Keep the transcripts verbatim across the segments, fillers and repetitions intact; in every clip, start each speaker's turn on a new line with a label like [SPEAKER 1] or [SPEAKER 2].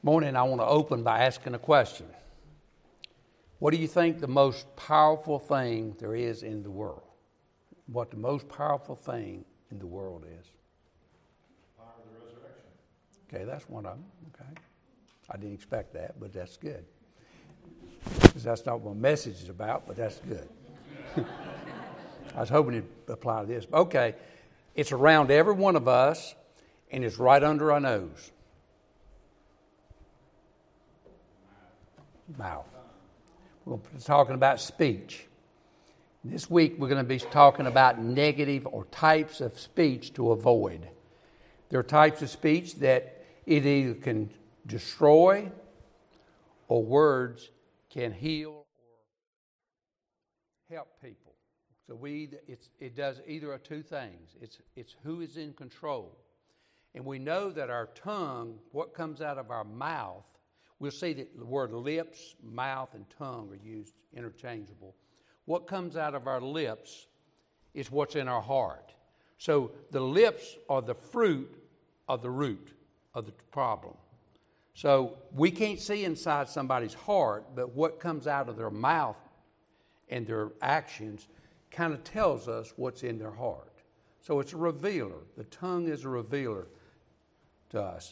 [SPEAKER 1] Morning, I want to open by asking a question. What do you think the most powerful thing there is in the world? What the most powerful thing in the world is?
[SPEAKER 2] Power of the resurrection.
[SPEAKER 1] Okay, that's one of them. Okay, I didn't expect that, but that's good. Because that's not what my message is about, but that's good. I was hoping it'd apply to this. Okay, it's around every one of us, and it's right under our nose. Mouth. We're talking about speech. This week we're going to be talking about negative or types of speech to avoid. There are types of speech that it either can destroy or words can heal or help people. So we it's, it does either of two things. It's, it's who is in control. And we know that our tongue, what comes out of our mouth, we'll see that the word lips, mouth, and tongue are used interchangeable. What comes out of our lips is what's in our heart. So the lips are the fruit of the root of the problem. So we can't see inside somebody's heart, but what comes out of their mouth and their actions kind of tells us what's in their heart. So it's a revealer. The tongue is a revealer to us.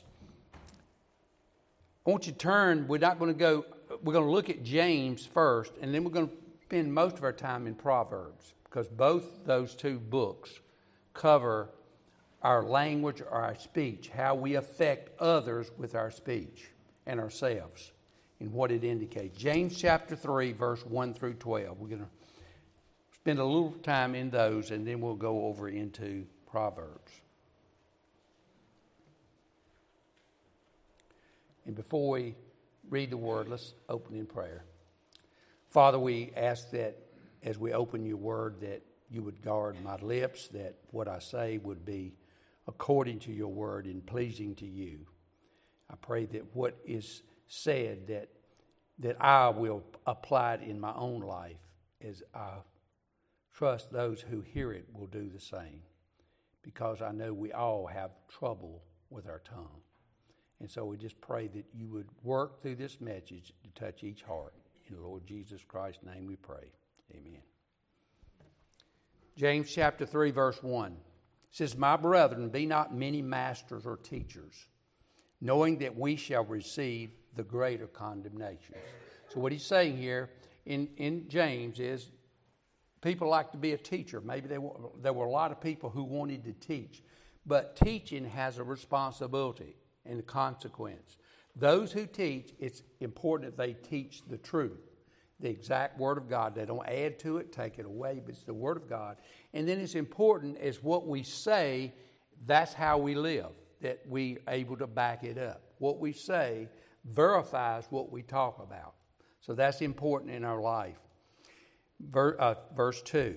[SPEAKER 1] I want you to turn, we're not going to go, we're going to look at James first, and then we're going to spend most of our time in Proverbs, because both those two books cover our language or our speech, how we affect others with our speech and ourselves, and what it indicates. James chapter three, verse one through twelve. We're going to spend a little time in those, and then we'll go over into Proverbs. And before we read the word, let's open in prayer. Father, we ask that as we open your word that you would guard my lips, that what I say would be according to your word and pleasing to you. I pray that what is said, that, that I will apply it in my own life, as I trust those who hear it will do the same, because I know we all have trouble with our tongue. And so we just pray that you would work through this message to touch each heart. In the Lord Jesus Christ's name we pray. Amen. James chapter three, verse one says, My brethren, be not many masters or teachers, knowing that we shall receive the greater condemnation. So what he's saying here in, in James is people like to be a teacher. Maybe they, there were a lot of people who wanted to teach, but teaching has a responsibility and a consequence. Those who teach, it's important that they teach the truth, the exact Word of God. They don't add to it, take it away, but it's the Word of God. And then it's important as what we say, that's how we live, that we are able to back it up. What we say verifies what we talk about. So that's important in our life. Ver, uh, verse two.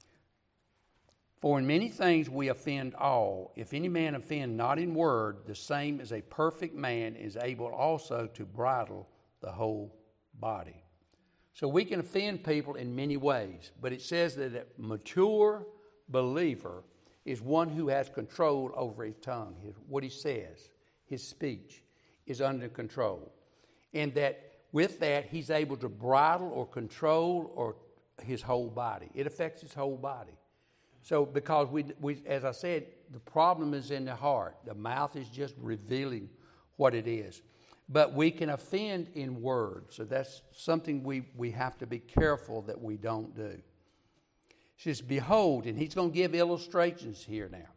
[SPEAKER 1] For in many things we offend all. If any man offend not in word, the same as a perfect man is able also to bridle the whole body. So we can offend people in many ways, but it says that a mature believer is one who has control over his tongue. His, what he says, his speech is under control. And that with that, he's able to bridle or control or his whole body. It affects his whole body. So because, we, we, as I said, the problem is in the heart. The mouth is just revealing what it is. But we can offend in words. So that's something we, we have to be careful that we don't do. It says, behold, and he's going to give illustrations here now.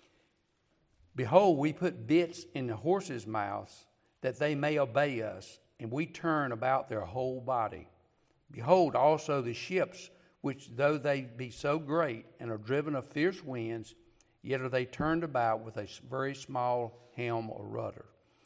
[SPEAKER 1] Behold, we put bits in the horses' mouths that they may obey us, and we turn about their whole body. Behold, also the ships, which though they be so great and are driven of fierce winds, yet are they turned about with a very small helm or rudder,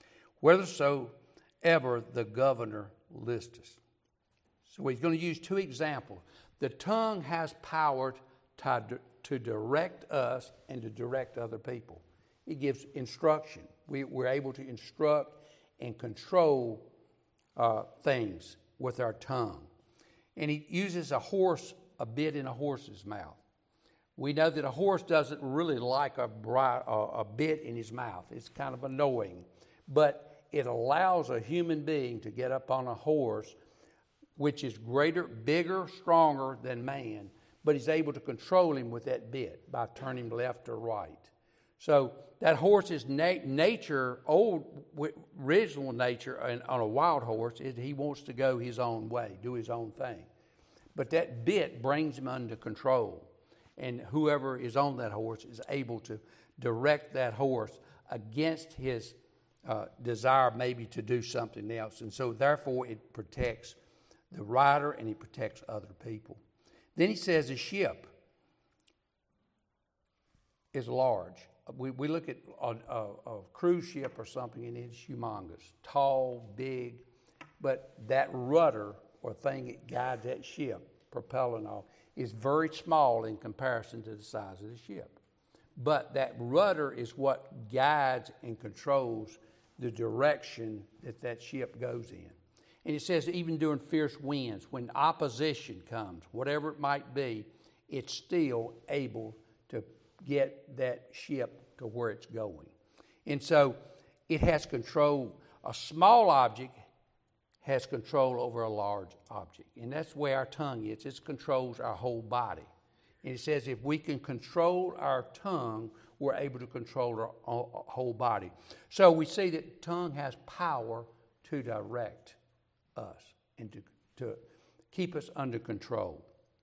[SPEAKER 1] whithersoever the governor listeth. So he's going to use two examples. The tongue has power to, to direct us and to direct other people. It gives instruction. We, we're able to instruct and control uh, things with our tongue. And he uses a horse a bit in a horse's mouth. We know that a horse doesn't really like a, bri- a, a bit in his mouth. It's kind of annoying. But it allows a human being to get up on a horse which is greater, bigger, stronger than man, but he's able to control him with that bit by turning him left or right. So that horse's na- nature, old original nature on a wild horse, is he wants to go his own way, do his own thing. But that bit brings him under control. And whoever is on that horse is able to direct that horse against his uh, desire maybe to do something else. And so therefore it protects the rider and it protects other people. Then he says a ship is large. We, we look at a, a, a cruise ship or something and it's humongous, tall, big, but that rudder or thing that guides that ship, propeller and all, is very small in comparison to the size of the ship. But that rudder is what guides and controls the direction that that ship goes in. And it says even during fierce winds, when opposition comes, whatever it might be, it's still able to get that ship to where it's going. And so it has control. A small object has control over a large object. And that's the way our tongue is. It controls our whole body. And it says if we can control our tongue, we're able to control our whole body. So we see that tongue has power to direct us and to, to keep us under control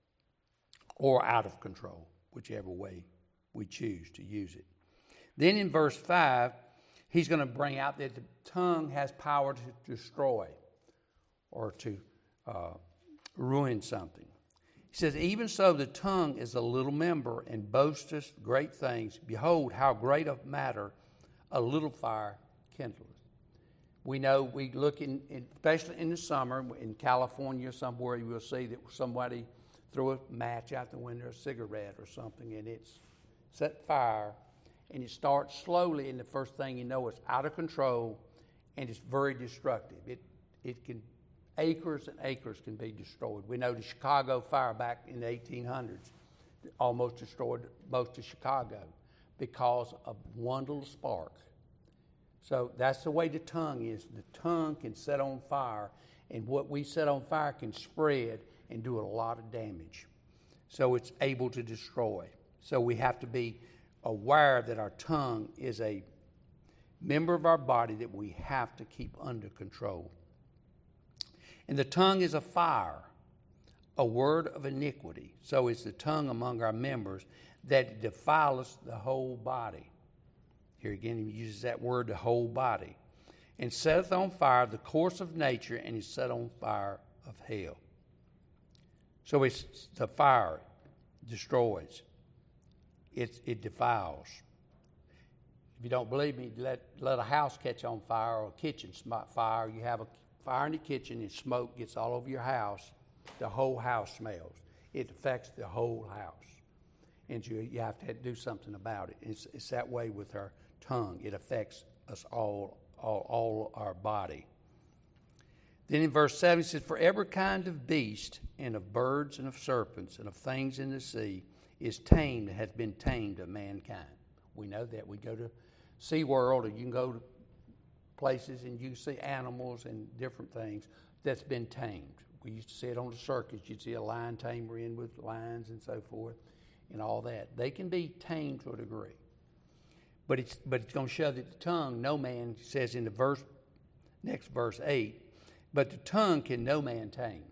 [SPEAKER 1] or out of control, whichever way we choose to use it. Then in verse five, he's going to bring out that the tongue has power to destroy or to uh, ruin something. He says, even so the tongue is a little member and boasteth great things. Behold, how great a matter a little fire kindleth. We know, we look in, in, especially in the summer, in California somewhere, you will see that somebody threw a match out the window, a cigarette or something, and it's set fire, and it starts slowly, and the first thing you know, it's out of control, and it's very destructive. It it can, acres and acres can be destroyed. We know the Chicago fire back in the eighteen hundreds almost destroyed most of Chicago because of one little spark. So that's the way the tongue is. The tongue can set on fire, and what we set on fire can spread and do a lot of damage. So it's able to destroy. So we have to be aware that our tongue is a member of our body that we have to keep under control. And the tongue is a fire, a word of iniquity. So is the tongue among our members that defileth the whole body. Here again, he uses that word, the whole body. And setteth on fire the course of nature, and is set on fire of hell. So it's the fire destroys. It, it defiles. If you don't believe me, let, let a house catch on fire or a kitchen fire. You have a fire in the kitchen and smoke gets all over your house. The whole house smells. It affects the whole house. And you, you have to do something about it. It's, it's that way with our tongue. It affects us all, all, all our body. Then in verse seven it says, for every kind of beast and of birds and of serpents and of things in the sea is tamed and has been tamed of mankind. We know that. We go to SeaWorld, or you can go to places and you see animals and different things that's been tamed. We used to see it on the circus. You'd see a lion tamer in with lions and so forth and all that. They can be tamed to a degree. But it's but it's going to show that the tongue, no man, says in the verse, next verse eight, but the tongue can no man tame.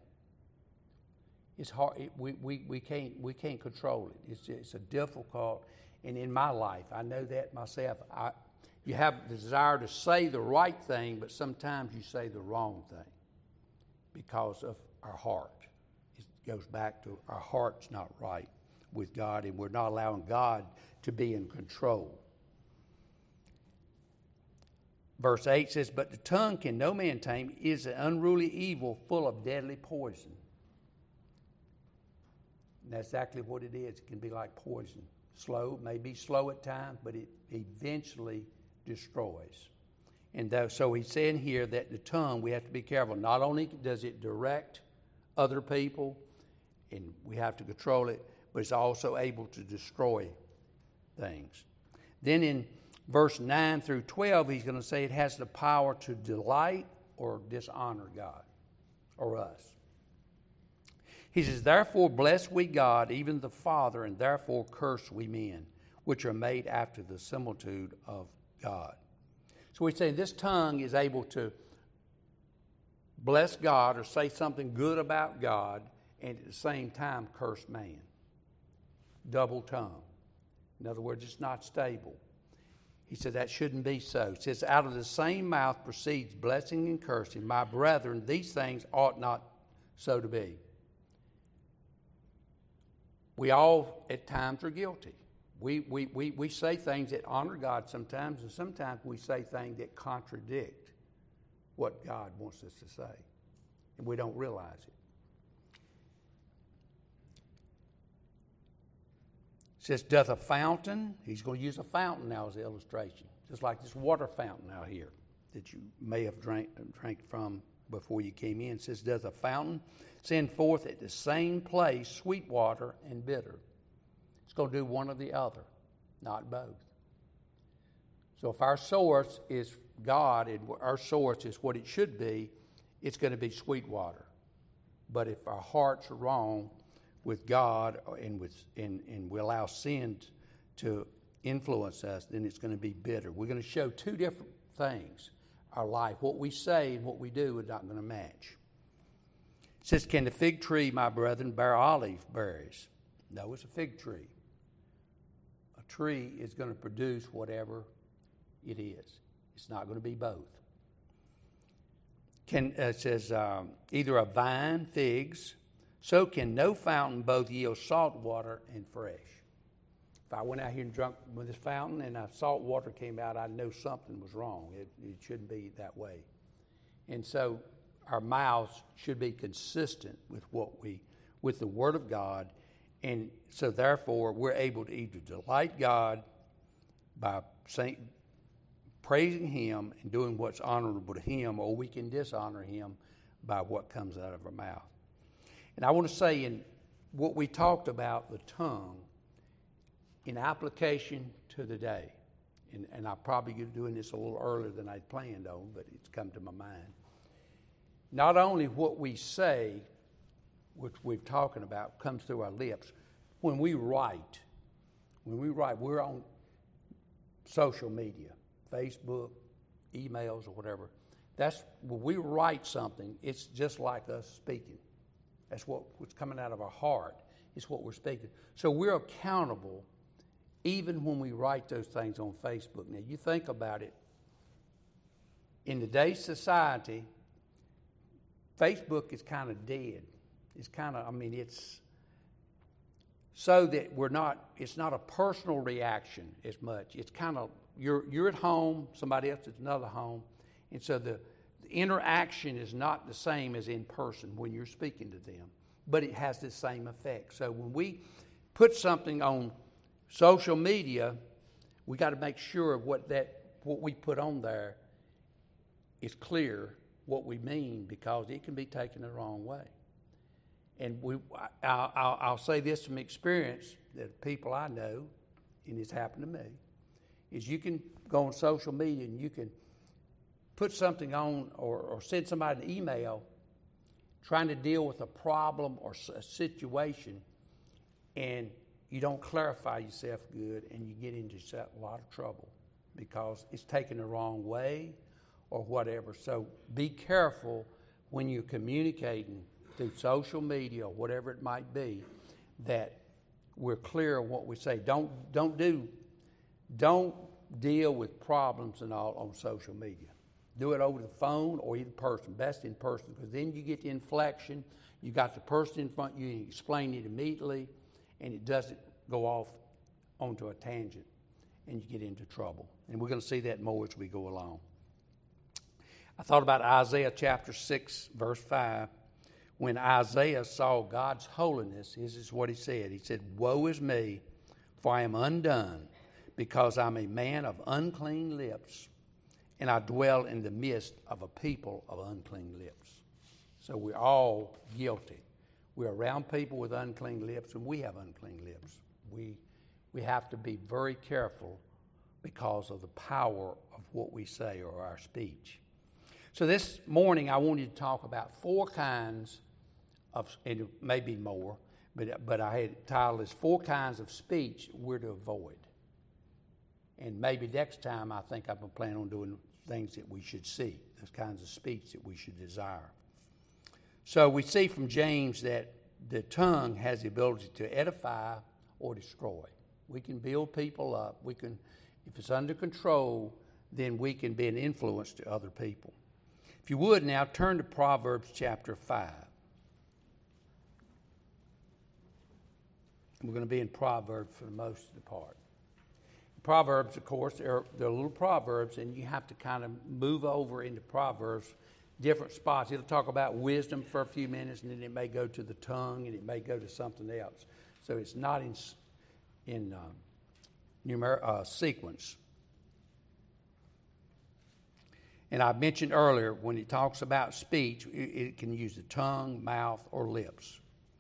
[SPEAKER 1] It's hard. It, we, we, we can't we can't control it. It's it's a difficult. And in my life, I know that myself. I, you have the desire to say the right thing, but sometimes you say the wrong thing because of our heart. It goes back to our heart's not right with God, and we're not allowing God to be in control. Verse eight says, but the tongue can no man tame, is an unruly evil full of deadly poison. And that's exactly what it is. It can be like poison. Slow, may be slow at times, but it eventually destroys. And though, so he's saying here that the tongue, we have to be careful. Not only does it direct other people, and we have to control it, but it's also able to destroy things. Then in verse nine through twelve, he's going to say it has the power to delight or dishonor God or us. He says, therefore bless we God, even the Father, and therefore curse we men, which are made after the similitude of God. So we say this tongue is able to bless God or say something good about God and at the same time curse man. Double tongue. In other words, it's not stable. He said that shouldn't be so. He says, out of the same mouth proceeds blessing and cursing. My brethren, these things ought not so to be. We all at times are guilty. We, we, we, we say things that honor God sometimes, and sometimes we say things that contradict what God wants us to say, and we don't realize it. It says, doth a fountain, he's going to use a fountain now as the illustration, just like this water fountain out here that you may have drank, drank from before you came in. It says, doth a fountain send forth at the same place sweet water and bitter? It's going to do one or the other, not both. So if our source is God and our source is what it should be, it's going to be sweet water. But if our hearts are wrong with God and, with, and, and we allow sin to influence us, then it's going to be bitter. We're going to show two different things. Our life, what we say and what we do is not going to match. It says, can the fig tree, my brethren, bear olive berries? No, it's a fig tree. A tree is going to produce whatever it is. It's not going to be both. Can, uh, it says, um, either a vine, figs, so can no fountain both yield salt water and fresh. If I went out here and drank with this fountain and uh, salt water came out, I'd know something was wrong. It, it shouldn't be that way. And so our mouths should be consistent with what we, with the Word of God. And so therefore, we're able to either delight God by saying, praising Him and doing what's honorable to Him, or we can dishonor Him by what comes out of our mouth. And I want to say in what we talked about, the tongue, in application to the day, and, and I'm probably doing this a little earlier than I'd planned on, but it's come to my mind. Not only what we say, which we've talking about, comes through our lips. When we write, when we write, we're on social media, Facebook, emails, or whatever. That's when we write something. It's just like us speaking. That's what, what's coming out of our heart. It's what we're speaking. So we're accountable even when we write those things on Facebook. Now, you think about it. In today's society, Facebook is kind of dead. It's kind of, I mean, it's so that we're not, it's not a personal reaction as much. It's kind of, you're you're at home, somebody else is at another home. And so the, the interaction is not the same as in person when you're speaking to them. But it has the same effect. So when we put something on social media, we got to make sure what that what we put on there is clear what we mean, because it can be taken the wrong way. And we, I'll, I'll, I'll say this from experience, that people I know, and it's happened to me, is you can go on social media and you can put something on or, or send somebody an email trying to deal with a problem or a situation, and you don't clarify yourself good, and you get into a lot of trouble because it's taken the wrong way or whatever. So be careful when you're communicating through social media or whatever it might be, that we're clear on what we say. Don't don't do don't deal with problems and all on social media. Do it over the phone or in person. Best in person, because then you get the inflection. You got the person in front. You explain it immediately, and it doesn't go off onto a tangent, and you get into trouble. And we're going to see that more as we go along. I thought about Isaiah chapter six, verse five. When Isaiah saw God's holiness, this is what he said. He said, "Woe is me, for I am undone, because I'm a man of unclean lips, and I dwell in the midst of a people of unclean lips." So we're all guilty. We're around people with unclean lips, and we have unclean lips. We, we have to be very careful because of the power of what we say or our speech. So this morning I wanted to talk about four kinds of, and maybe more, but, but I had titled as four kinds of speech we're to avoid. And maybe next time I think I'm going to plan on doing things that we should see, those kinds of speech that we should desire. So we see from James that the tongue has the ability to edify or destroy. We can build people up. We can, if it's under control, then we can be an influence to other people. If you would now turn to Proverbs chapter five. And we're going to be in Proverbs for the most of the part. Proverbs, of course, they're, they're little proverbs, and you have to kind of move over into Proverbs, different spots. It'll talk about wisdom for a few minutes, and then it may go to the tongue, and it may go to something else. So it's not in in um, numer- uh, sequence. And I mentioned earlier, when it talks about speech, it, it can use the tongue, mouth, or lips.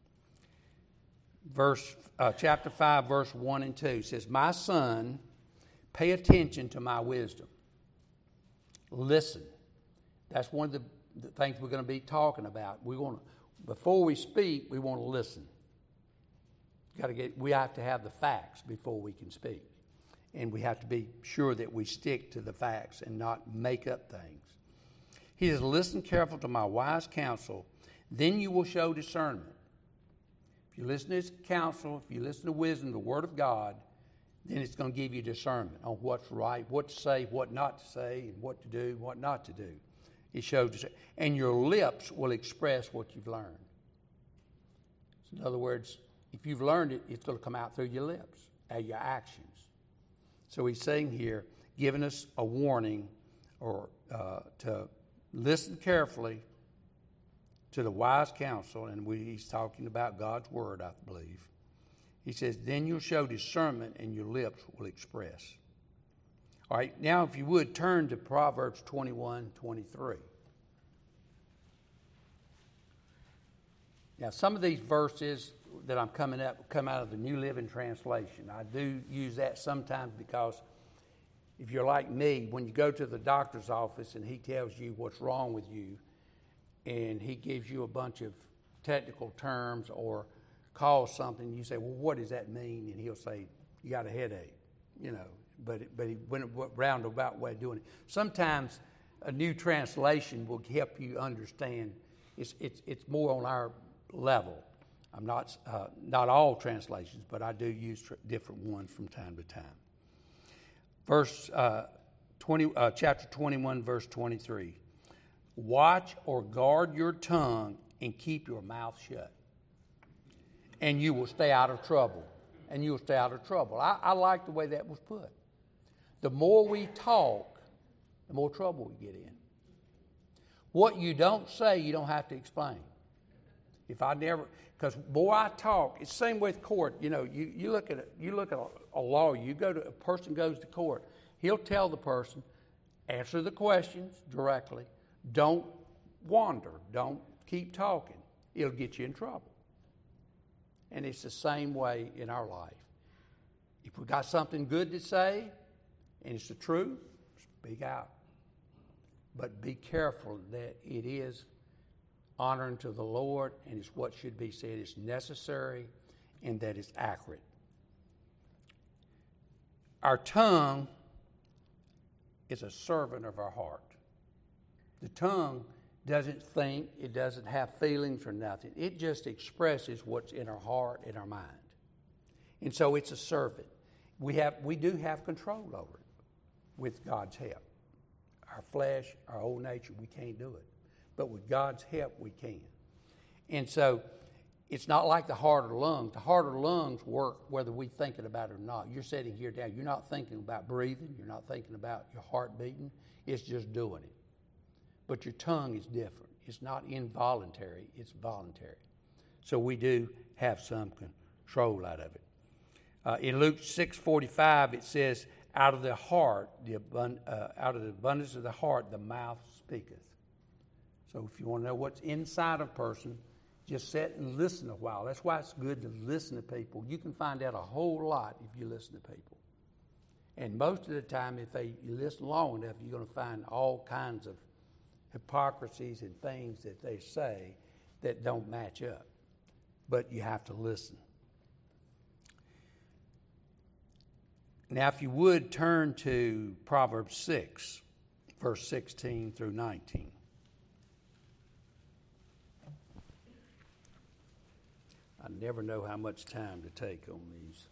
[SPEAKER 1] Verse uh, chapter five, verse one and two says, "My son, pay attention to my wisdom. Listen." That's one of the, the things we're going to be talking about. We want to, before we speak, we want to listen. Got to get. We have to have the facts before we can speak, and we have to be sure that we stick to the facts and not make up things. He says, "Listen careful to my wise counsel, then you will show discernment." If you listen to his counsel, if you listen to wisdom, the word of God, then it's going to give you discernment on what's right, what to say, what not to say, and what to do, what not to do. It shows, and your lips will express what you've learned. So in other words, if you've learned it, it's going to come out through your lips, and your actions. So he's saying here, giving us a warning, or uh, to listen carefully to the wise counsel, and we, he's talking about God's word, I believe. He says, then you'll show discernment, and your lips will express. All right, now if you would, turn to Proverbs twenty-one, twenty-three. Now, some of these verses that I'm coming up come out of the New Living Translation. I do use that sometimes because if you're like me, when you go to the doctor's office and he tells you what's wrong with you, and he gives you a bunch of technical terms or calls something, you say, well, what does that mean? And he'll say, you got a headache, you know. But but he went a roundabout way of doing it. Sometimes a new translation will help you understand. It's it's it's more on our level. I'm not uh, not all translations, but I do use tr- different ones from time to time. Verse uh, twenty, uh, chapter twenty-one, verse twenty-three. Watch or guard your tongue and keep your mouth shut, and you will stay out of trouble. And you will stay out of trouble. I, I like the way that was put. The more we talk, the more trouble we get in. What you don't say, you don't have to explain. If I never, because more I talk, it's the same with court. You know, you, you look at a, you look at a, a lawyer. You go to a person goes to court. He'll tell the person, answer the questions directly. Don't wander. Don't keep talking. It'll get you in trouble. And it's the same way in our life. If we got something good to say, and it's the truth, speak out. But be careful that it is honoring to the Lord, and it's what should be said. It's necessary, and that it's accurate. Our tongue is a servant of our heart. The tongue doesn't think, it doesn't have feelings or nothing. It just expresses what's in our heart and our mind. And so it's a servant. We have, we do have control over it with God's help. Our flesh, our old nature, we can't do it. But with God's help, we can. And so it's not like the heart or lungs. The heart or lungs work whether we're thinking about it or not. You're sitting here down. You're not thinking about breathing. You're not thinking about your heart beating. It's just doing it. But your tongue is different. It's not involuntary. It's voluntary. So we do have some control out of it. Uh, in Luke six forty-five, it says, out of the heart, the abund- uh, out of the abundance of the heart, the mouth speaketh. So if you want to know what's inside a person, just sit and listen a while. That's why it's good to listen to people. You can find out a whole lot if you listen to people. And most of the time, if they, you listen long enough, you're going to find all kinds of hypocrisies and things that they say that don't match up. But you have to listen. Now, if you would, turn to Proverbs six, verse sixteen through nineteen. I never know how much time to take on these.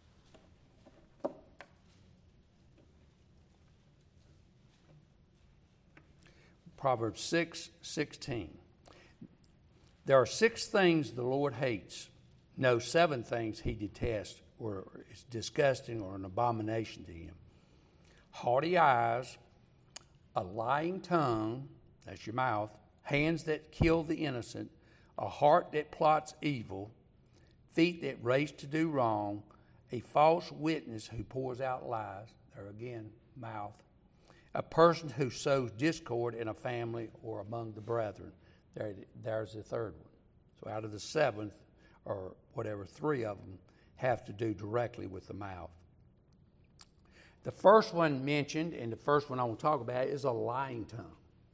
[SPEAKER 1] Proverbs six sixteen. There are six things the Lord hates. No, seven things he detests or is disgusting or an abomination to him. Haughty eyes, a lying tongue, that's your mouth, hands that kill the innocent, a heart that plots evil, feet that race to do wrong, a false witness who pours out lies, there again, mouth, a person who sows discord in a family or among the brethren. There, there's the third one. So out of the seventh, or whatever, three of them have to do directly with the mouth. The first one mentioned, and the first one I want to talk about, is a lying tongue.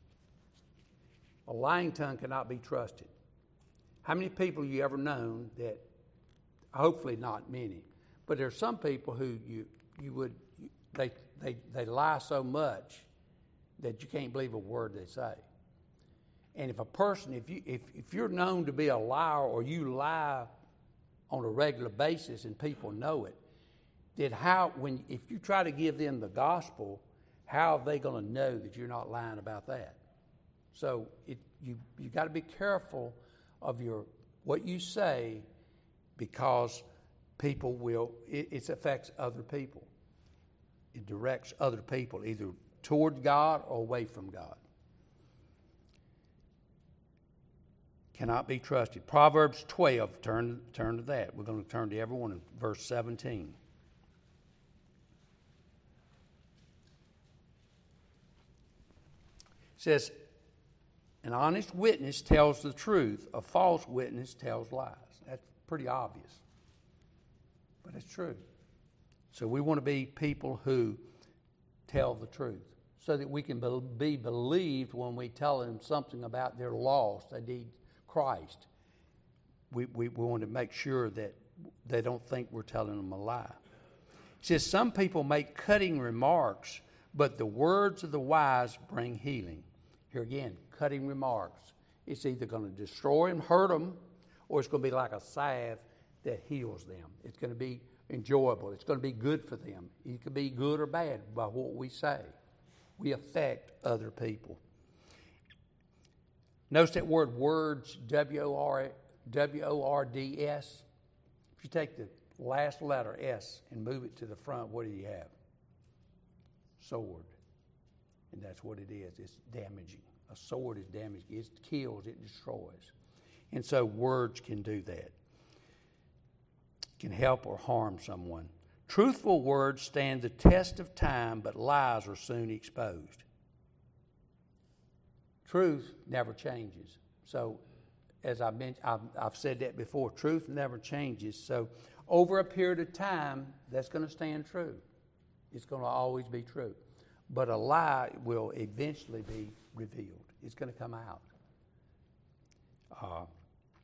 [SPEAKER 1] A lying tongue cannot be trusted. How many people you ever known that, hopefully not many, but there are some people who you you would, they, they, they lie so much that you can't believe a word they say. And if a person, if you if, if you're known to be a liar or you lie on a regular basis and people know it, then how, when if you try to give them the gospel, how are they going to know that you're not lying about that? So it, you you got to be careful of your what you say, because people will, it, it affects other people. It directs other people either toward God or away from God. Cannot be trusted. Proverbs twelve, turn, turn to that. We're going to turn to everyone in verse seventeen. It says, an honest witness tells the truth, a false witness tells lies. That's pretty obvious, but it's true. So we want to be people who tell the truth so that we can be believed when we tell them something about their loss, they need Christ. We, we, we want to make sure that they don't think we're telling them a lie. It says some people make cutting remarks, but the words of the wise bring healing. Here again, cutting remarks. It's either going to destroy them, hurt them, or it's going to be like a salve that heals them. It's going to be enjoyable. It's going to be good for them. It could be good or bad by what we say. We affect other people. Notice that word words, W O R D S. If you take the last letter, S, and move it to the front, what do you have? Sword. And that's what it is. It's damaging. A sword is damaging. It kills, it destroys. And so words can do that. Can help or harm someone. Truthful words stand the test of time, but lies are soon exposed. Truth never changes. So, as I mentioned, I've, I've said that before, truth never changes. So, over a period of time, that's going to stand true. It's going to always be true. But a lie will eventually be revealed. It's going to come out. Uh,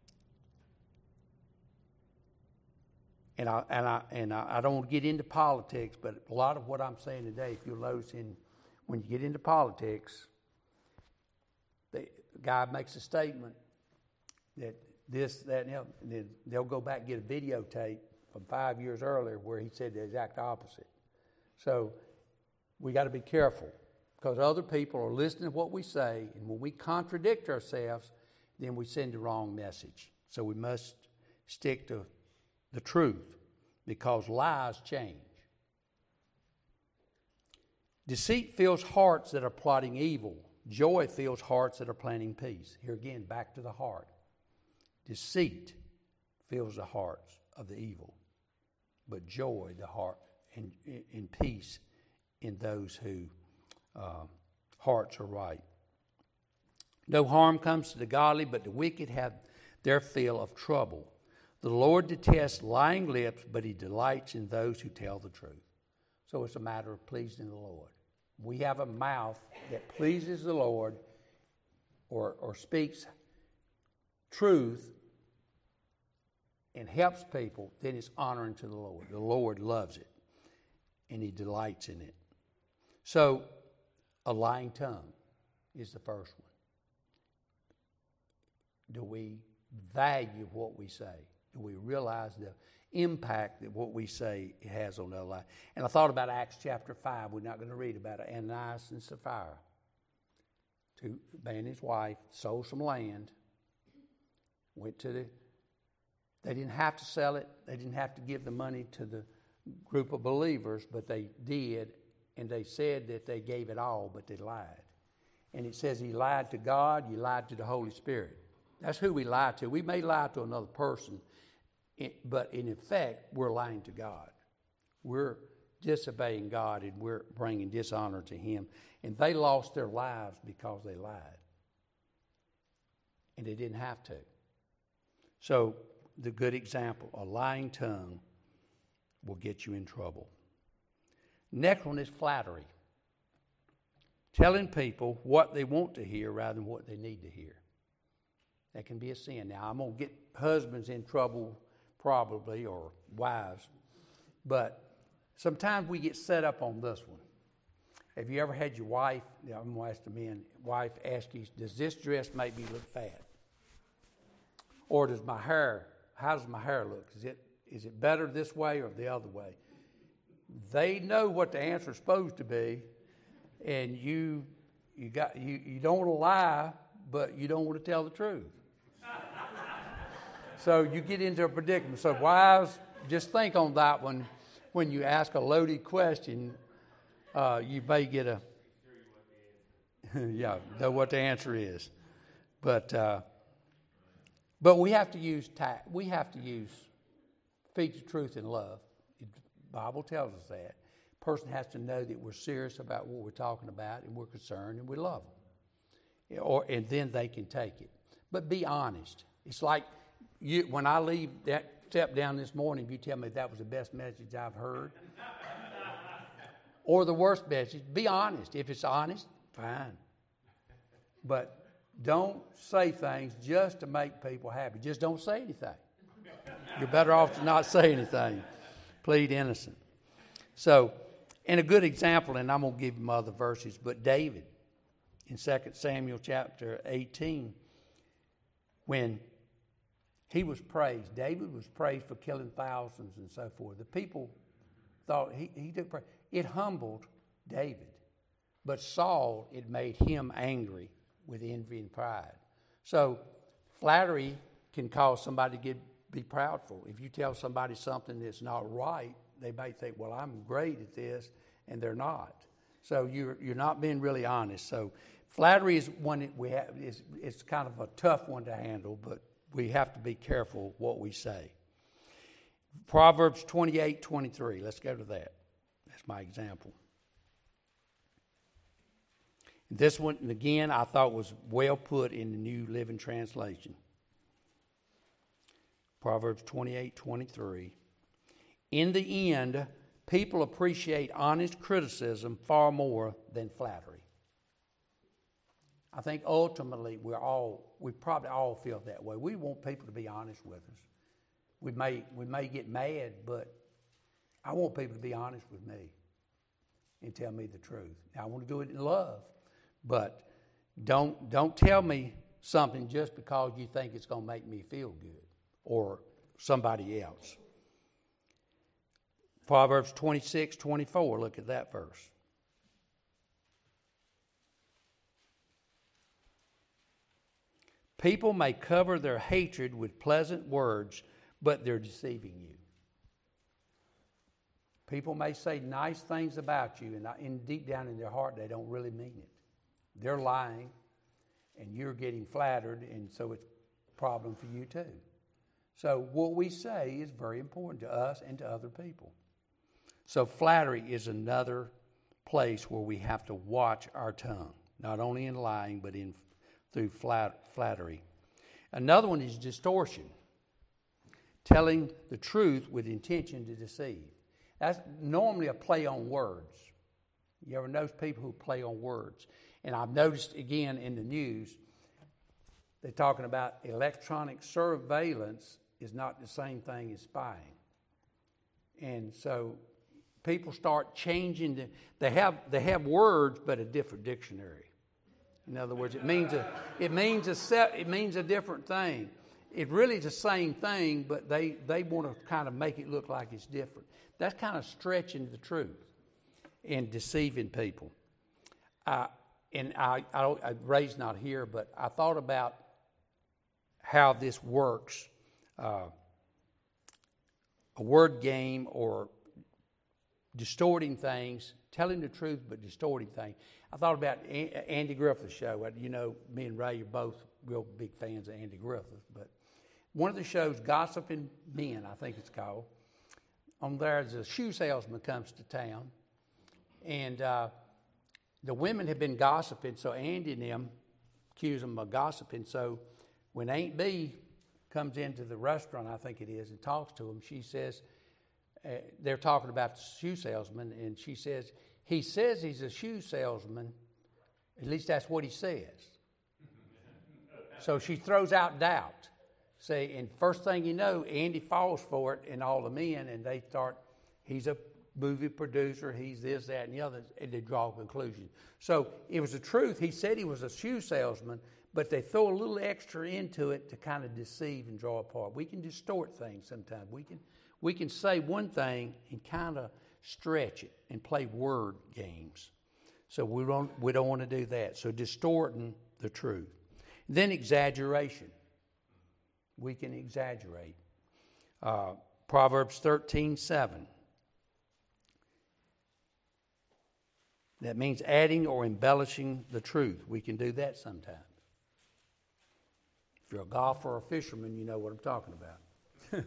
[SPEAKER 1] and I and I and I, I don't get into politics, but a lot of what I'm saying today, if you'll notice, in when you get into politics, the guy makes a statement that this, that, and, and then they'll go back and get a videotape from five years earlier where he said the exact opposite. So we got to be careful, because other people are listening to what we say, and when we contradict ourselves, then we send the wrong message. So we must stick to the truth, because lies change. Deceit fills hearts that are plotting evil. Joy fills hearts that are planning peace. Here again, back to the heart. Deceit fills the hearts of the evil, but joy, the heart, and, and peace in those who uh, hearts are right. No harm comes to the godly, but the wicked have their fill of trouble. The Lord detests lying lips, but he delights in those who tell the truth. So it's a matter of pleasing the Lord. We have a mouth that pleases the Lord or, or speaks truth and helps people, then it's honoring to the Lord. The Lord loves it, and He delights in it. So, a lying tongue is the first one. Do we value what we say? Do we realize the impact that what we say has on other life? And I thought about Acts chapter five. We're not going to read about it. Ananias and Sapphira. Two, man and his wife sold some land. Went to the, they didn't have to sell it. They didn't have to give the money to the group of believers, but they did. And they said that they gave it all, but they lied. And it says he lied to God, you lied to the Holy Spirit. That's who we lie to. We may lie to another person, but in effect, we're lying to God. We're disobeying God, and we're bringing dishonor to Him. And they lost their lives because they lied. And they didn't have to. So, the good example, a lying tongue will get you in trouble. Next one is flattery. Telling people what they want to hear rather than what they need to hear. That can be a sin. Now, I'm going to get husbands in trouble probably, or wives, but sometimes we get set up on this one. Have you ever had your wife, I'm going to ask the men, wife ask you, does this dress make me look fat? Or does my hair, how does my hair look? Is it is it better this way or the other way? They know what the answer is supposed to be, and you you got you, you don't want to lie, but you don't want to tell the truth. So you get into a predicament. So wives, just think on that one. When you ask a loaded question, uh, you may get a yeah, know what the answer is. But uh, but we have to use tact. We have to use speak the truth in love. The Bible tells us that. A person has to know that we're serious about what we're talking about, and we're concerned, and we love them. Or and then they can take it. But be honest. It's like you when I leave that step down this morning, you tell me that was the best message I've heard. Or the worst message. Be honest. If it's honest, fine. But don't say things just to make people happy. Just don't say anything. You're better off to not say anything. Plead innocent. So, and a good example, and I'm going to give you other verses, but David, in Second Samuel chapter eighteen, when he was praised, David was praised for killing thousands and so forth. The people thought he, he did praise. It humbled David. But Saul, it made him angry with envy and pride. So flattery can cause somebody to get be proudful. If you tell somebody something that's not right, they may think, well, I'm great at this, and they're not. So you're you're not being really honest. So flattery is one that we have. It's, it's kind of a tough one to handle, but we have to be careful what we say. Proverbs twenty-eight twenty-three. Let's go to that. That's my example. This one, again, I thought was well put in the New Living Translation. Proverbs twenty-eight twenty-three. In the end, people appreciate honest criticism far more than flattery. I think ultimately we're all, we probably all feel that way. We want people to be honest with us. We may we may get mad, but I want people to be honest with me and tell me the truth. Now, I want to do it in love, but don't don't tell me something just because you think it's going to make me feel good or somebody else. Proverbs twenty-six twenty-four, look at that verse. People may cover their hatred with pleasant words, but they're deceiving you. People may say nice things about you, and in, deep down in their heart, they don't really mean it. They're lying, and you're getting flattered, and so it's a problem for you too. So what we say is very important to us and to other people. So flattery is another place where we have to watch our tongue, not only in lying, but in through flat, flattery. Another one is distortion, telling the truth with intention to deceive. That's normally a play on words. You ever notice people who play on words? And I've noticed again in the news, they're talking about electronic surveillance is not the same thing as spying. And so people start changing the, they have they have words but a different dictionary. In other words, it means a it means a set it means a different thing. It really is the same thing, but they, they want to kind of make it look like it's different. That's kind of stretching the truth and deceiving people. Uh, and I, I, I Ray's not here, but I thought about how this works. Uh, a word game or distorting things, telling the truth but distorting things. I thought about Andy Griffith's show. You know, me and Ray are both real big fans of Andy Griffith, but one of the shows, Gossiping Men, I think it's called. On there, there's a shoe salesman comes to town, and uh, the women have been gossiping, so Andy and them accuse them of gossiping. So when Aunt B comes into the restaurant, I think it is, and talks to them, she says, uh, they're talking about the shoe salesman, and she says, he says he's a shoe salesman, at least that's what he says. So she throws out doubt. See, and first thing you know, Andy falls for it and all the men, and they start, he's a movie producer, he's this, that, and the other, and they draw a conclusion. So it was the truth. He said he was a shoe salesman, but they throw a little extra into it to kind of deceive and draw apart. We can distort things sometimes. We can we can say one thing and kind of stretch it and play word games. So we don't we don't want to do that. So distorting the truth. Then exaggeration. We can exaggerate. Uh, Proverbs thirteen seven. That means adding or embellishing the truth. We can do that sometimes. If you're a golfer or a fisherman, you know what I'm talking about.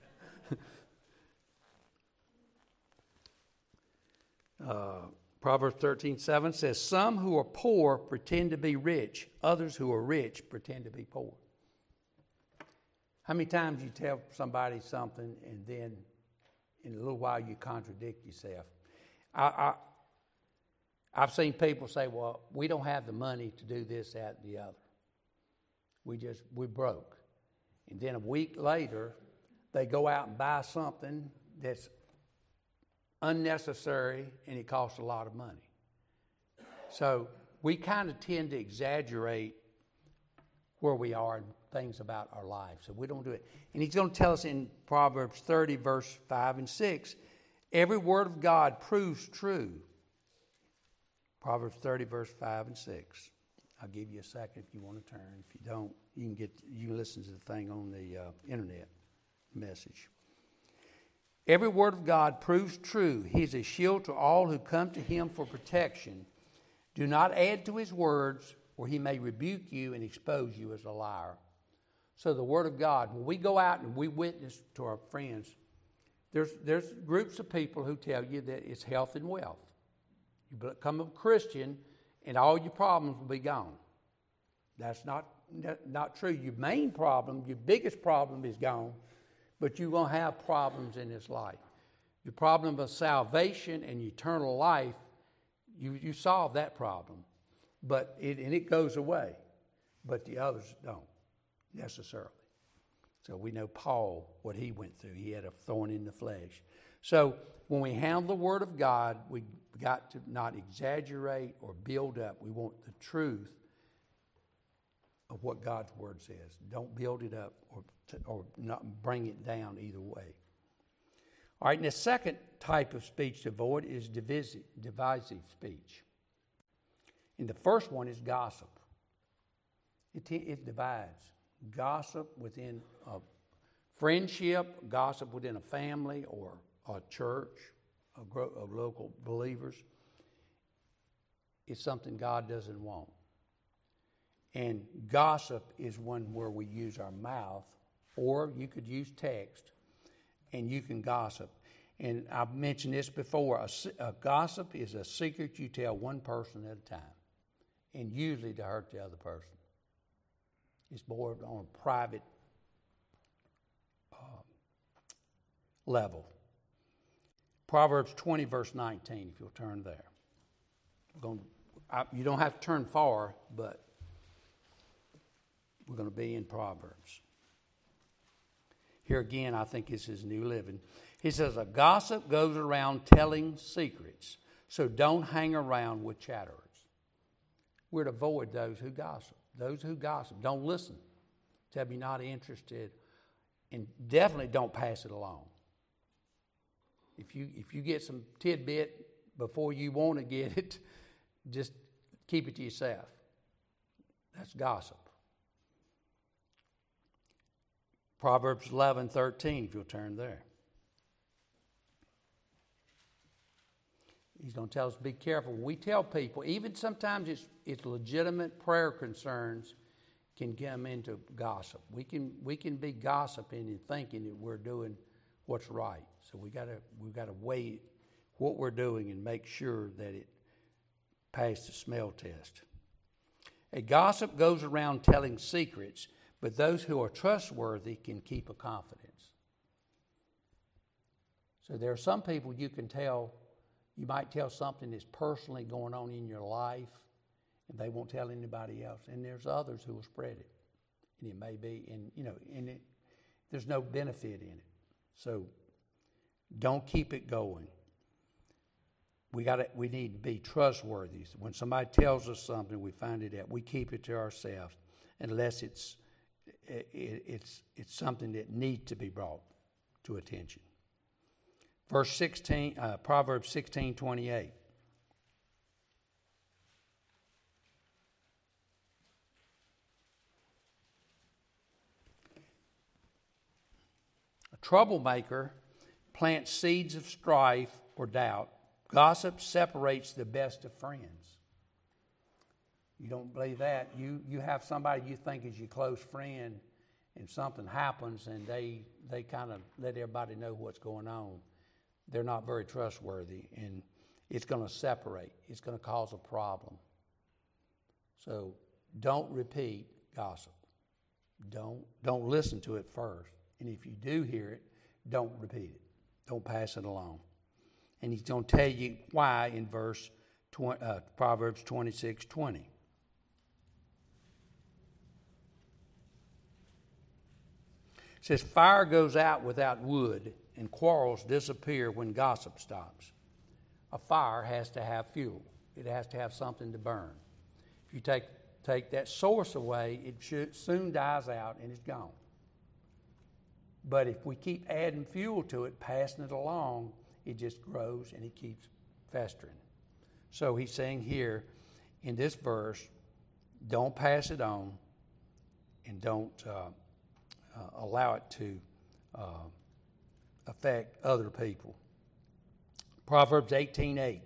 [SPEAKER 1] uh, Proverbs thirteen seven says, some who are poor pretend to be rich. Others who are rich pretend to be poor. How many times you tell somebody something and then in a little while you contradict yourself? I, I, I've seen people say, well, we don't have the money to do this, that, and the other. We just, we're broke. And then a week later, they go out and buy something that's unnecessary and it costs a lot of money. So we kind of tend to exaggerate where we are and things about our lives. So we don't do it. And he's going to tell us in Proverbs thirty, verse five and six, every word of God proves true. Proverbs thirty, verse five and six. I'll give you a second if you want to turn. If you don't, you can get you can listen to the thing on the uh, internet message. Every word of God proves true. He is a shield to all who come to him for protection. Do not add to his words, or he may rebuke you and expose you as a liar. So the word of God, when we go out and we witness to our friends, there's there's groups of people who tell you that it's health and wealth. You become a Christian and all your problems will be gone. That's not, not true. Your main problem, your biggest problem is gone, but you're going to have problems in this life. Your problem of salvation and eternal life, you, you solve that problem, but it, and it goes away, but the others don't necessarily. So we know Paul, what he went through. He had a thorn in the flesh. So when we handle the Word of God, we got to not exaggerate or build up. We want the truth of what God's Word says. Don't build it up or, to, or not bring it down either way. All right, and the second type of speech to avoid is divisive, divisive speech. And the first one is gossip. It, it divides. Gossip within a friendship, gossip within a family or a church of, gro- of local believers is something God doesn't want. And gossip is one where we use our mouth, or you could use text, and you can gossip. And I've mentioned this before. A, a gossip is a secret you tell one person at a time, and usually to hurt the other person. It's more on a private uh, level. Proverbs twenty, verse nineteen, if you'll turn there. We're going to, I, you don't have to turn far, but we're going to be in Proverbs. Here again, I think this is New Living. He says, a gossip goes around telling secrets, so don't hang around with chatterers. We're to avoid those who gossip. Those who gossip, don't listen. Tell them you're not interested, and definitely don't pass it along. If you if you get some tidbit before you want to get it, just keep it to yourself. That's gossip. Proverbs eleven thirteen, if you'll turn there. He's going to tell us to be careful. When we tell people, even sometimes it's, it's legitimate prayer concerns can come into gossip. We can we can be gossiping and thinking that we're doing what's right. So we got to we got to weigh what we're doing and make sure that it passed the smell test. A gossip goes around telling secrets, but those who are trustworthy can keep a confidence. So there are some people you can tell, you might tell something that's personally going on in your life, and they won't tell anybody else. And there's others who will spread it. And it may be, and you know, and it, there's no benefit in it. So don't keep it going. We got we need to be trustworthy. When somebody tells us something, we find it out. We keep it to ourselves, unless it's it, it's it's something that needs to be brought to attention. Verse sixteen, uh, Proverbs sixteen twenty-eight. A troublemaker plants seeds of strife or doubt. Gossip separates the best of friends. You don't believe that? You you have somebody you think is your close friend, and something happens, and they they kind of let everybody know what's going on. They're not very trustworthy, and it's going to separate. It's going to cause a problem. So don't repeat gossip. Don't don't listen to it first. And if you do hear it, don't repeat it. Don't pass it along. And he's going to tell you why in verse twenty, uh, Proverbs twenty-six twenty. It says, fire goes out without wood, and quarrels disappear when gossip stops. A fire has to have fuel. It has to have something to burn. If you take, take that source away, it should, soon dies out and it's gone. But if we keep adding fuel to it, passing it along, it just grows and it keeps festering. So he's saying here in this verse, don't pass it on, and don't uh, uh, allow it to uh, affect other people. Proverbs eighteen eight.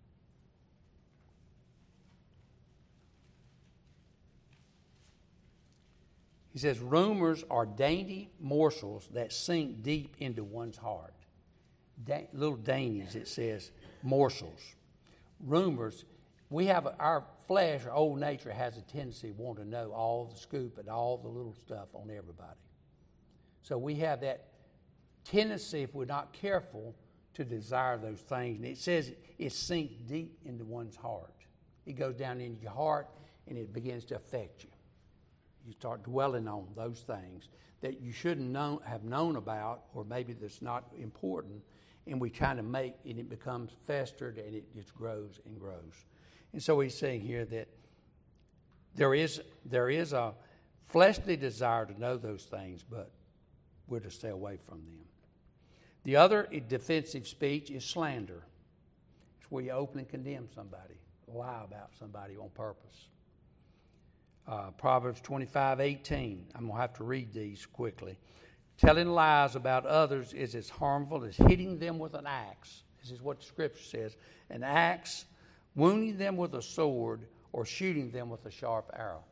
[SPEAKER 1] He says, rumors are dainty morsels that sink deep into one's heart. Da- little dainties, it says, morsels. Rumors, we have, a, our flesh, our old nature has a tendency to want to know all the scoop and all the little stuff on everybody. So we have that tendency, if we're not careful, to desire those things. And it says it sinks deep into one's heart. It goes down into your heart and it begins to affect you. You start dwelling on those things that you shouldn't know, have known about, or maybe that's not important, and we try to make, and it becomes festered, and it just grows and grows. And so he's saying here that there is there is a fleshly desire to know those things, but we're to stay away from them. The other defensive speech is slander. It's where you openly condemn somebody, lie about somebody on purpose. Uh, Proverbs twenty-five eighteen. I'm going to have to read these quickly. Telling lies about others is as harmful as hitting them with an axe. This is what the Scripture says. An axe, wounding them with a sword, or shooting them with a sharp arrow.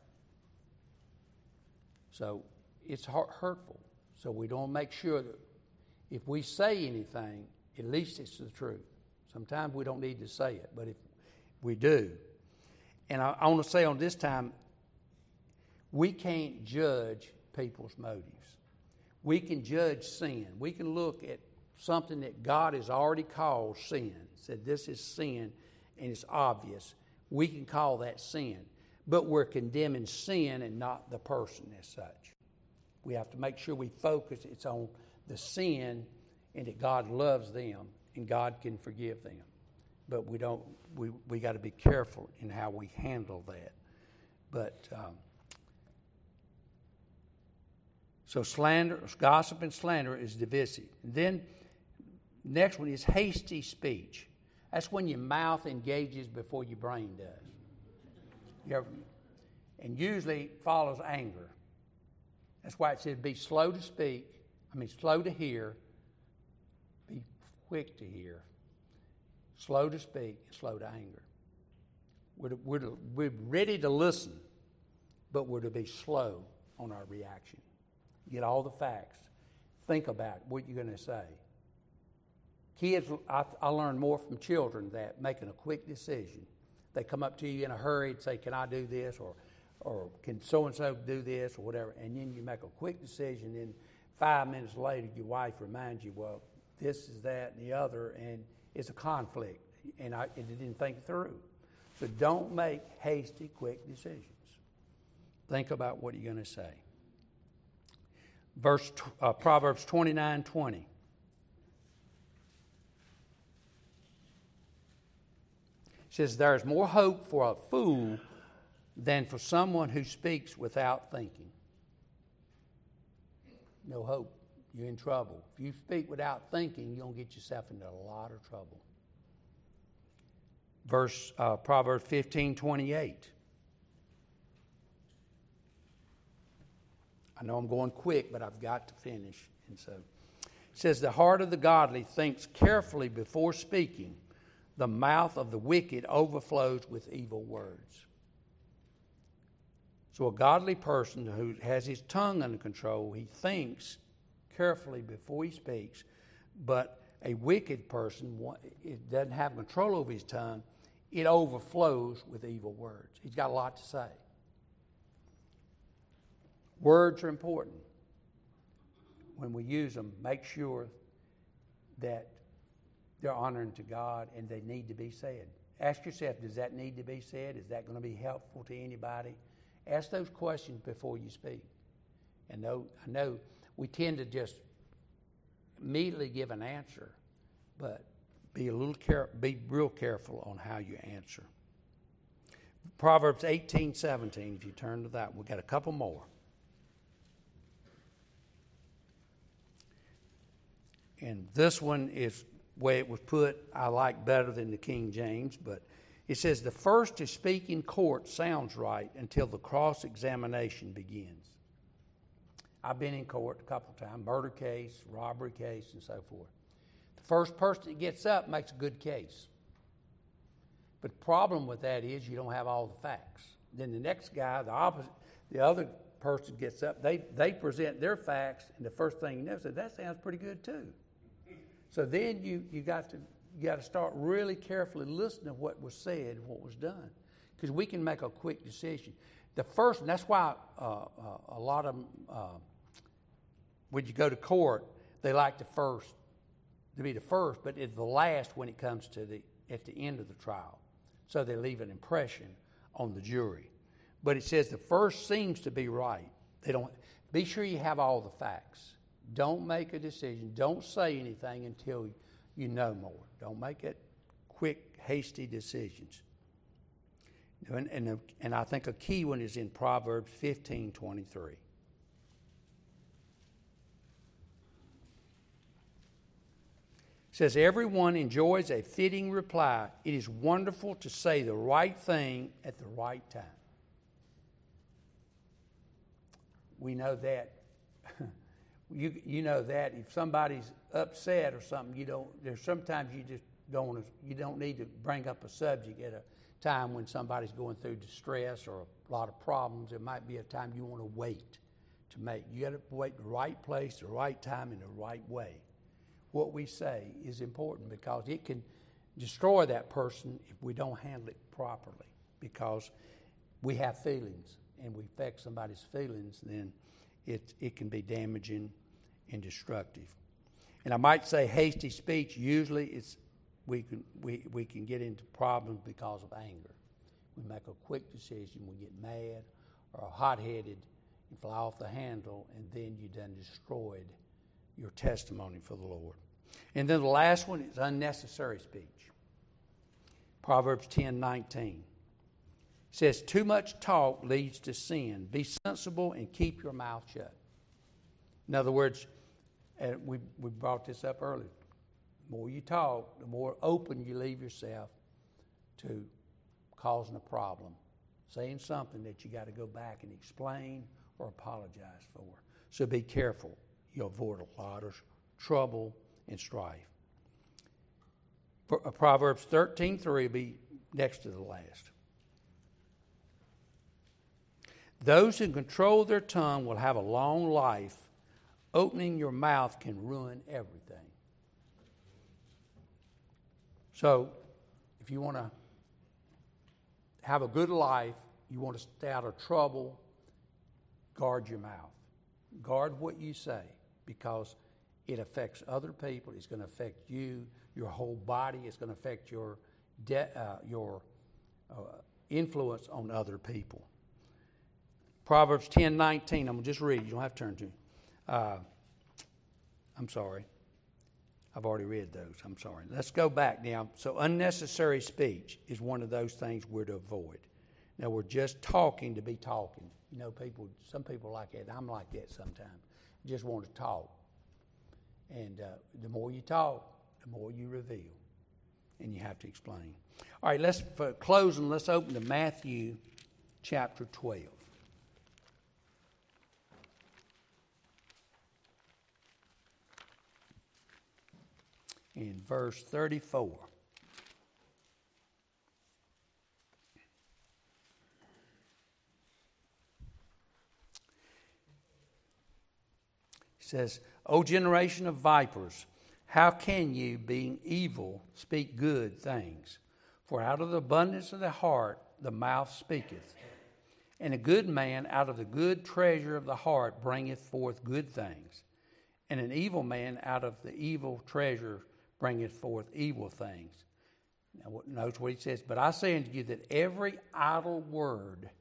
[SPEAKER 1] So it's hurtful. So we don't make sure that if we say anything, at least it's the truth. Sometimes we don't need to say it, but if we do. And I, I want to say on this time, we can't judge people's motives. We can judge sin. We can look at something that God has already called sin, said this is sin and it's obvious, we can call that sin. But we're condemning sin and not the person as such. We have to make sure we focus it's on the sin and that God loves them and God can forgive them. But we don't. We we got to be careful in how we handle that. But um, so slander, gossip, and slander is divisive. And then next one is hasty speech. That's when your mouth engages before your brain does. You ever, and usually it follows anger. That's why it said be slow to speak. I mean slow to hear. Be quick to hear. Slow to speak, and slow to anger. We're, to, we're, to, we're ready to listen, but we're to be slow on our reaction. Get all the facts. Think about what you're going to say. Kids, I, I learn more from children that making a quick decision. They come up to you in a hurry and say, can I do this? Or, or can so-and-so do this? Or whatever. And then you make a quick decision, and five minutes later your wife reminds you, well, this is that and the other, and it's a conflict, and I and didn't think it through. So don't make hasty, quick decisions. Think about what you're going to say. Verse uh, Proverbs twenty-nine twenty. It says, there is more hope for a fool than for someone who speaks without thinking. No hope. You're in trouble. If you speak without thinking, you're going to get yourself into a lot of trouble. Verse uh, Proverbs fifteen twenty-eight. I know I'm going quick, but I've got to finish. And so it says, the heart of the godly thinks carefully before speaking. The mouth of the wicked overflows with evil words. So a godly person who has his tongue under control, he thinks carefully before he speaks, but a wicked person it doesn't have control over his tongue. It overflows with evil words. He's got a lot to say. Words are important. When we use them, make sure that they're honoring to God and they need to be said. Ask yourself, does that need to be said? Is that going to be helpful to anybody? Ask those questions before you speak. And know, I know we tend to just immediately give an answer, but be a little care, be real careful on how you answer. Proverbs eighteen seventeen, if you turn to that, we've got a couple more. And this one is the way it was put, I like better than the King James, but it says, the first to speak in court sounds right until the cross-examination begins. I've been in court a couple of times, murder case, robbery case, and so forth. The first person that gets up makes a good case. But the problem with that is you don't have all the facts. Then the next guy, the opposite, the other person gets up, they, they present their facts, and the first thing you know, say, that sounds pretty good too. So then you, you got to you got to start really carefully listening to what was said and what was done. Because we can make a quick decision. The first, and that's why uh, uh, a lot of them, uh, when you go to court, they like the first, to be the first, but it's the last when it comes to the, at the end of the trial. So they leave an impression on the jury. But it says the first seems to be right. They don't, be sure you have all the facts. Don't make a decision. Don't say anything until you know more. Don't make it quick, hasty decisions. And, and, and I think a key one is in Proverbs fifteen twenty-three. It says, everyone enjoys a fitting reply. It is wonderful to say the right thing at the right time. We know that. you you know that if somebody's upset or something, you don't. There's sometimes you just don't. You don't need to bring up a subject at a time when somebody's going through distress or a lot of problems. There might be a time you want to wait to make. You got to wait in the right place, the right time, in the right way. What we say is important because it can destroy that person if we don't handle it properly. Because we have feelings, and we affect somebody's feelings, then it it can be damaging and destructive. And I might say hasty speech. Usually it's we can we, we can get into problems because of anger. We make a quick decision, we get mad or hot-headed and fly off the handle, and then you done destroyed your testimony for the Lord. And then the last one is unnecessary speech. Proverbs ten nineteen says, too much talk leads to sin. Be sensible and keep your mouth shut. In other words, and we, we brought this up earlier, the more you talk, the more open you leave yourself to causing a problem, saying something that you got to go back and explain or apologize for. So be careful. You'll avoid a lot of trouble and strife. Proverbs thirteen three will be next to the last. Those who control their tongue will have a long life. Opening your mouth can ruin everything. So, if you want to have a good life, you want to stay out of trouble, guard your mouth. Guard what you say, because it affects other people. It's going to affect you, your whole body. It's going to affect your de- uh, your uh, influence on other people. Proverbs ten nineteen, I'm going to just read. You don't have to turn to it. Uh, I'm sorry. I've already read those. I'm sorry. Let's go back now. So unnecessary speech is one of those things we're to avoid. Now, we're just talking to be talking. You know, people. Some people like that. I'm like that sometimes. Just want to talk. And uh, the more you talk, the more you reveal. And you have to explain. All right, let's, for closing, let's open to Matthew chapter twelve. In verse thirty-four. It says, O generation of vipers, how can you, being evil, speak good things? For out of the abundance of the heart the mouth speaketh. And a good man out of the good treasure of the heart bringeth forth good things. And an evil man out of the evil treasure bringeth forth evil things. Now, notice what he says. But I say unto you that every idle word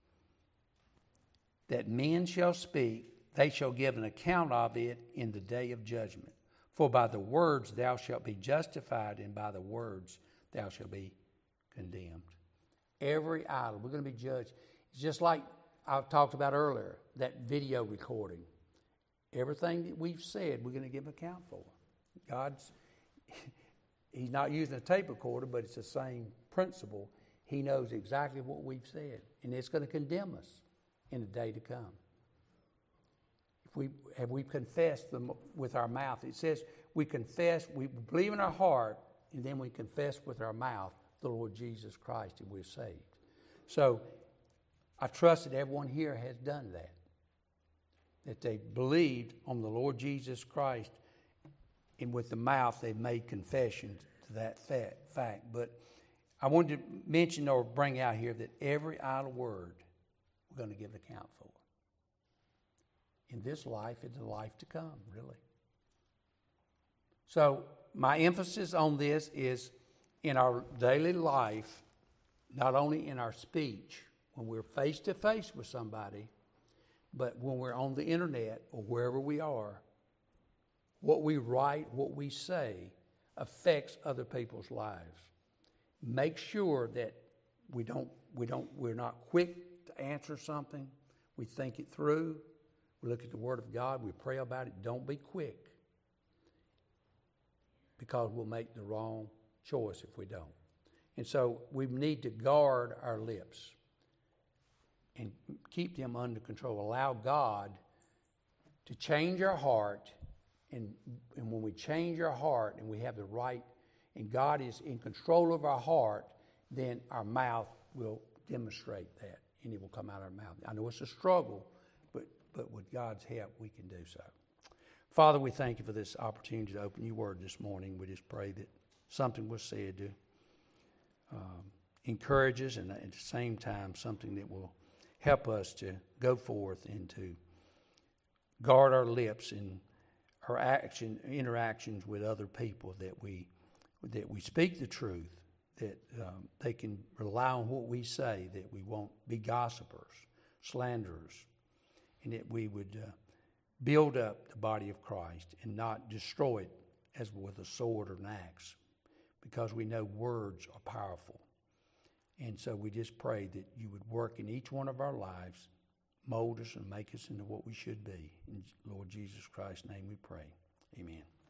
[SPEAKER 1] that men shall speak, they shall give an account of it in the day of judgment. For by the words thou shalt be justified, and by the words thou shalt be condemned. Every idle, we're going to be judged. It's just like I talked about earlier, that video recording. Everything that we've said, we're going to give account for. God's He's not using a tape recorder, but it's the same principle. He knows exactly what we've said, and it's going to condemn us in the day to come. If we have we confessed them with our mouth, it says we confess, we believe in our heart, and then we confess with our mouth the Lord Jesus Christ, and we're saved. So I trust that everyone here has done that, that they believed on the Lord Jesus Christ. And with the mouth, they've made confession to that fact. But I wanted to mention or bring out here that every idle word we're going to give account for. In this life and the life to come, really. So my emphasis on this is in our daily life, not only in our speech, when we're face to face with somebody, but when we're on the internet or wherever we are. What we write, what we say, affects other people's lives. Make sure that we don't, we don't, we're not quick to answer something. We think it through. We look at the Word of God. We pray about it. Don't be quick, because we'll make the wrong choice if we don't. And so we need to guard our lips and keep them under control. Allow God to change our heart. And, and when we change our heart and we have the right, and God is in control of our heart, then our mouth will demonstrate that, and it will come out of our mouth. I know it's a struggle, but, but with God's help, we can do so. Father, we thank you for this opportunity to open your word this morning. We just pray that something was said to um, encourage us, and at the same time, something that will help us to go forth and to guard our lips and our action interactions with other people, that we that we speak the truth, that um, they can rely on what we say, that we won't be gossipers, slanderers, and that we would uh, build up the body of Christ and not destroy it as with a sword or an axe, because we know words are powerful. And so we just pray that you would work in each one of our lives, mold us and make us into what we should be. In Lord Jesus Christ's name we pray. Amen.